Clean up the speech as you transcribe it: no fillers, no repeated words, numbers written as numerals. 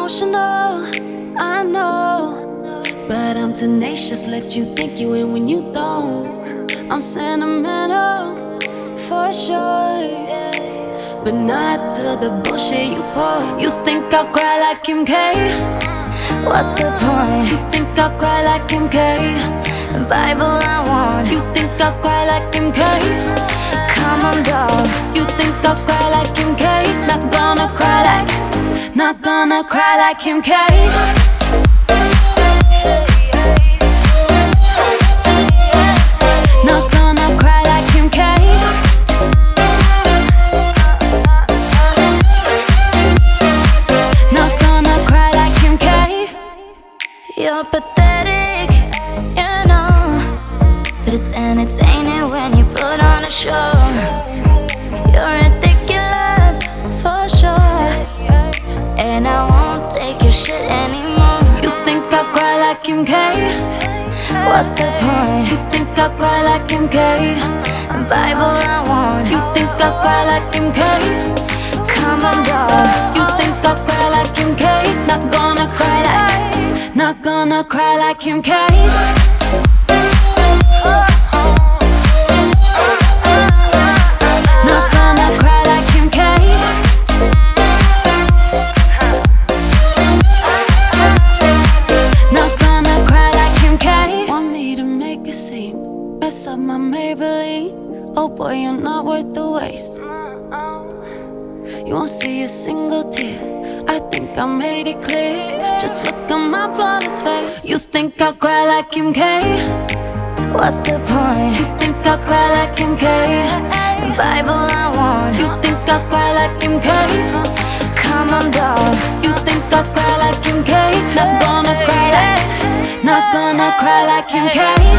emotional, I know, but I'm tenacious, let you think you in when you don't. I'm sentimental, for sure, but not to the bullshit you pour. You think I'll cry like Kim K? What's the point? You think I'll cry like Kim K? Bible I want. You think I'll cry like Kim K? Come on, dog. You think I'll cry like Kim K? Not gonna cry like Kim K. Not gonna cry like Kim K. Not gonna cry like Kim K. You're pathetic, you know, but it's entertaining when you put on a show. You're ridiculous, for sure, and I won't take your shit anymore. You think I'll cry like Kim K? What's the point? You think I'll cry like Kim K? Bible I want. You think I'll cry like Kim K? Come on, dog. You think I'll cry like Kim K? Not gonna cry like Kim K. Not gonna cry like Kim K. Not gonna cry like Kim K. Want me to make a scene, mess up my Maybelline? Oh boy, you're not worth the waste. You won't see a single tear, I think I made it clear. Just look at my flawless face. You think I'll cry like Kim K? What's the point? You think I'll cry like Kim K? Bible I want. You think I'll cry like Kim K? Come on, dog. You think I'll cry like Kim K? Not gonna cry like Kim K.